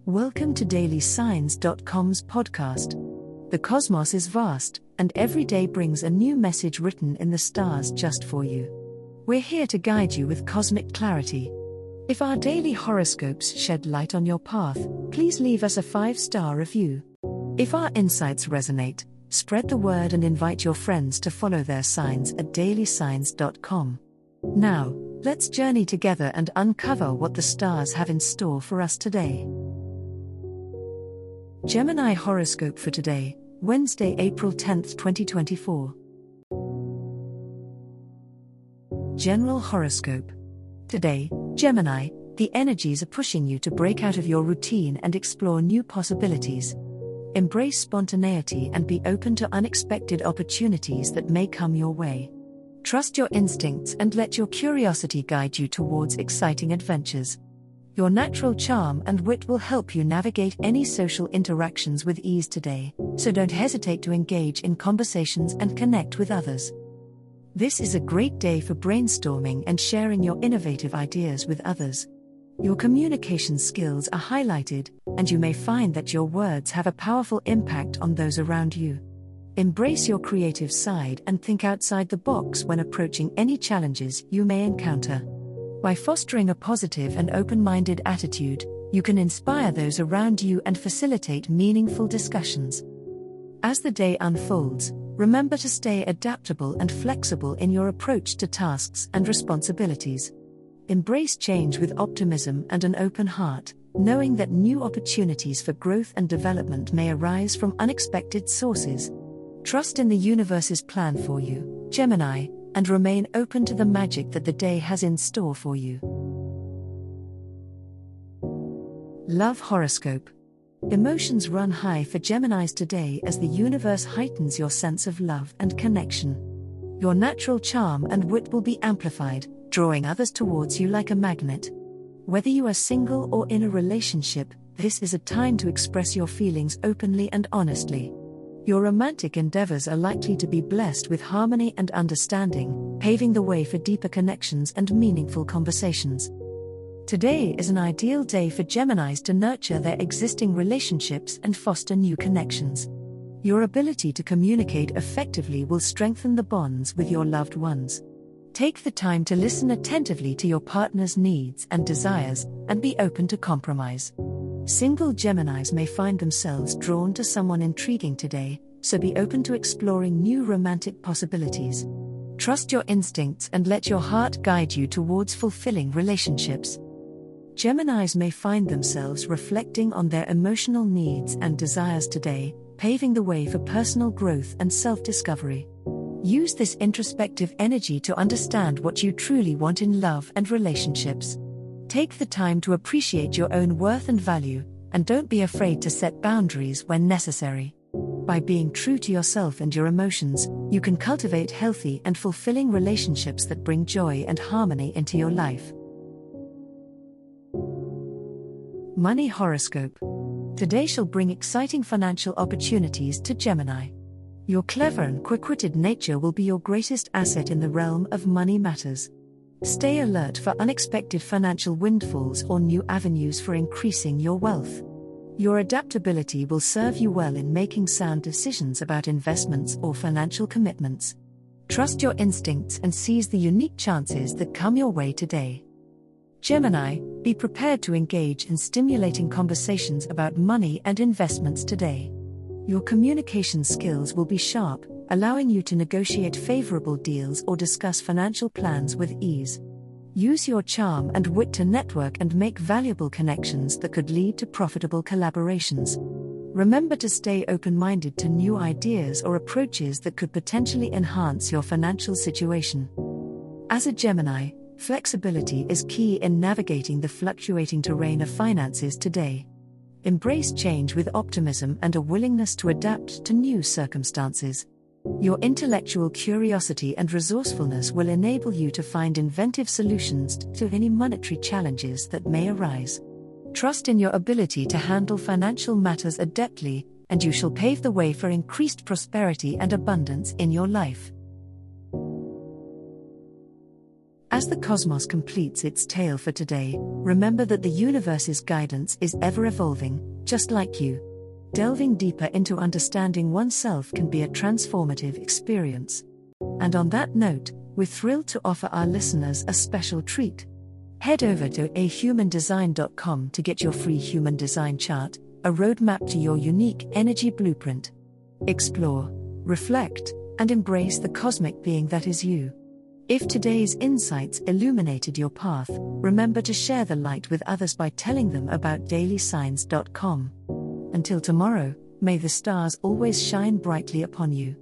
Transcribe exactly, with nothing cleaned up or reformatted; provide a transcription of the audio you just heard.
Welcome to daily signs dot com's podcast. The cosmos is vast, and every day brings a new message written in the stars just for you. We're here to guide you with cosmic clarity. If our daily horoscopes shed light on your path, please leave us a five-star review. If our insights resonate, spread the word and invite your friends to follow their signs at daily signs dot com. Now, let's journey together and uncover what the stars have in store for us today. Gemini horoscope for today, Wednesday, April tenth, twenty twenty-four. General horoscope. Today, Gemini, the energies are pushing you to break out of your routine and explore new possibilities. Embrace spontaneity and be open to unexpected opportunities that may come your way. Trust your instincts and let your curiosity guide you towards exciting adventures. Your natural charm and wit will help you navigate any social interactions with ease today, so don't hesitate to engage in conversations and connect with others. This is a great day for brainstorming and sharing your innovative ideas with others. Your communication skills are highlighted, and you may find that your words have a powerful impact on those around you. Embrace your creative side and think outside the box when approaching any challenges you may encounter. By fostering a positive and open-minded attitude, you can inspire those around you and facilitate meaningful discussions. As the day unfolds, remember to stay adaptable and flexible in your approach to tasks and responsibilities. Embrace change with optimism and an open heart, knowing that new opportunities for growth and development may arise from unexpected sources. Trust in the universe's plan for you, Gemini, and remain open to the magic that the day has in store for you. Love horoscope. Emotions run high for Geminis today as the universe heightens your sense of love and connection. Your natural charm and wit will be amplified, drawing others towards you like a magnet. Whether you are single or in a relationship, this is a time to express your feelings openly and honestly. Your romantic endeavors are likely to be blessed with harmony and understanding, paving the way for deeper connections and meaningful conversations. Today is an ideal day for Geminis to nurture their existing relationships and foster new connections. Your ability to communicate effectively will strengthen the bonds with your loved ones. Take the time to listen attentively to your partner's needs and desires, and be open to compromise. Single Geminis may find themselves drawn to someone intriguing today, so be open to exploring new romantic possibilities. Trust your instincts and let your heart guide you towards fulfilling relationships. Geminis may find themselves reflecting on their emotional needs and desires today, paving the way for personal growth and self-discovery. Use this introspective energy to understand what you truly want in love and relationships. Take the time to appreciate your own worth and value, and don't be afraid to set boundaries when necessary. By being true to yourself and your emotions, you can cultivate healthy and fulfilling relationships that bring joy and harmony into your life. Money horoscope. Today shall bring exciting financial opportunities to Gemini. Your clever and quick-witted nature will be your greatest asset in the realm of money matters. Stay alert for unexpected financial windfalls or new avenues for increasing your wealth. Your adaptability will serve you well in making sound decisions about investments or financial commitments. Trust your instincts and seize the unique chances that come your way today. Gemini, be prepared to engage in stimulating conversations about money and investments today. Your communication skills will be sharp, allowing you to negotiate favorable deals or discuss financial plans with ease. Use your charm and wit to network and make valuable connections that could lead to profitable collaborations. Remember to stay open-minded to new ideas or approaches that could potentially enhance your financial situation. As a Gemini, flexibility is key in navigating the fluctuating terrain of finances today. Embrace change with optimism and a willingness to adapt to new circumstances. Your intellectual curiosity and resourcefulness will enable you to find inventive solutions to any monetary challenges that may arise. Trust in your ability to handle financial matters adeptly, and you shall pave the way for increased prosperity and abundance in your life. As the cosmos completes its tale for today, remember that the universe's guidance is ever evolving, just like you. Delving deeper into understanding oneself can be a transformative experience. And on that note, we're thrilled to offer our listeners a special treat. Head over to a human design dot com to get your free human design chart, a roadmap to your unique energy blueprint. Explore, reflect, and embrace the cosmic being that is you. If today's insights illuminated your path, remember to share the light with others by telling them about daily signs dot com. Until tomorrow, may the stars always shine brightly upon you.